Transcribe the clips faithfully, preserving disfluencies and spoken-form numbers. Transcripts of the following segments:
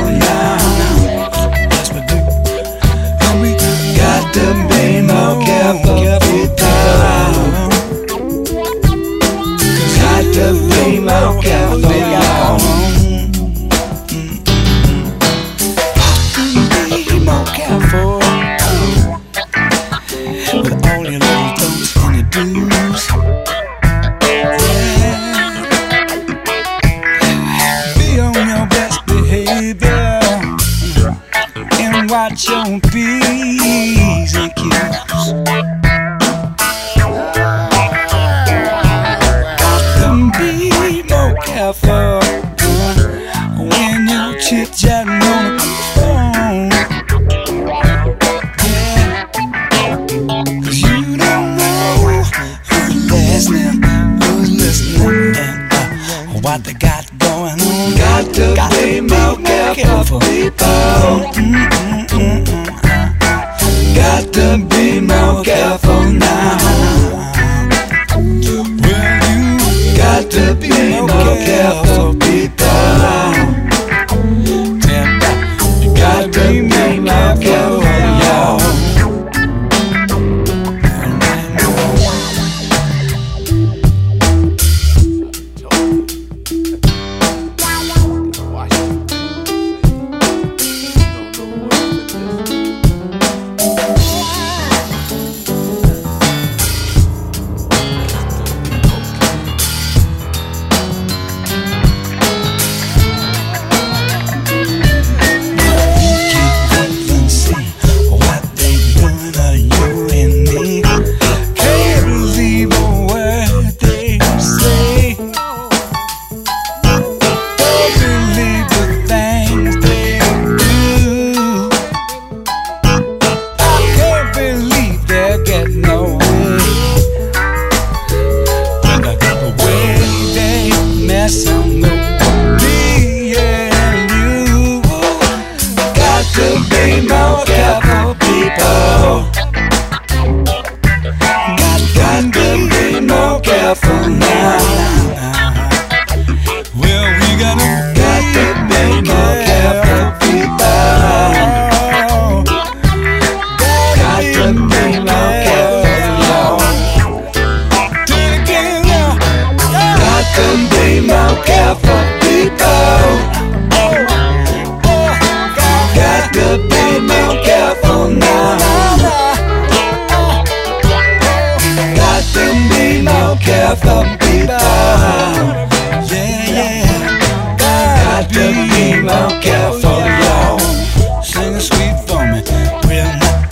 careful now. Yes, we do. And we got to be more careful, people. Got to be more careful, y'all. Be more careful with all your little don'ts and your do's. Be on your best behavior and watch your P's and Q's. And be more careful uh, when you chit-chatting on the phone. Yeah, 'cause you don't know who's listening, who's listening, and uh, what they got going on. Got to Got be to more careful, people. Mm, mm, mm, mm, uh. Got to be more careful now. Well, you Got to be more careful, people. Got to be more careful, y'all. Careful now. Well, we gotta got to be more careful, people. Got to be more careful, y'all. Got to be more careful, people. Got to be more careful now. Got to be more careful, people. Yeah, yeah. Got to be more careful, y'all. Sing it sweet for me. Real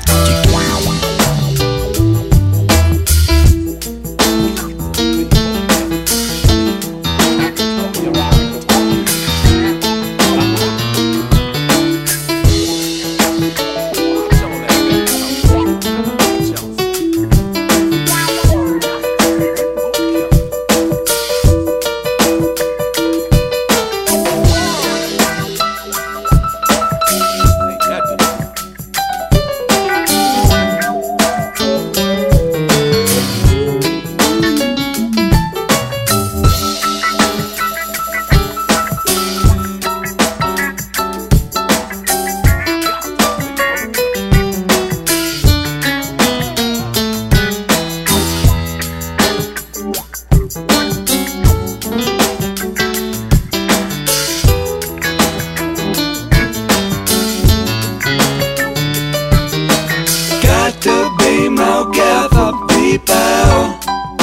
people.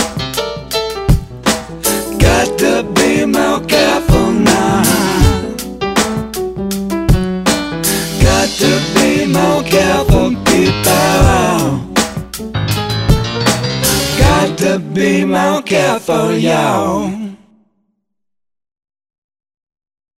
Got to be more careful now. Got to be more careful, people. Got to be more careful, y'all.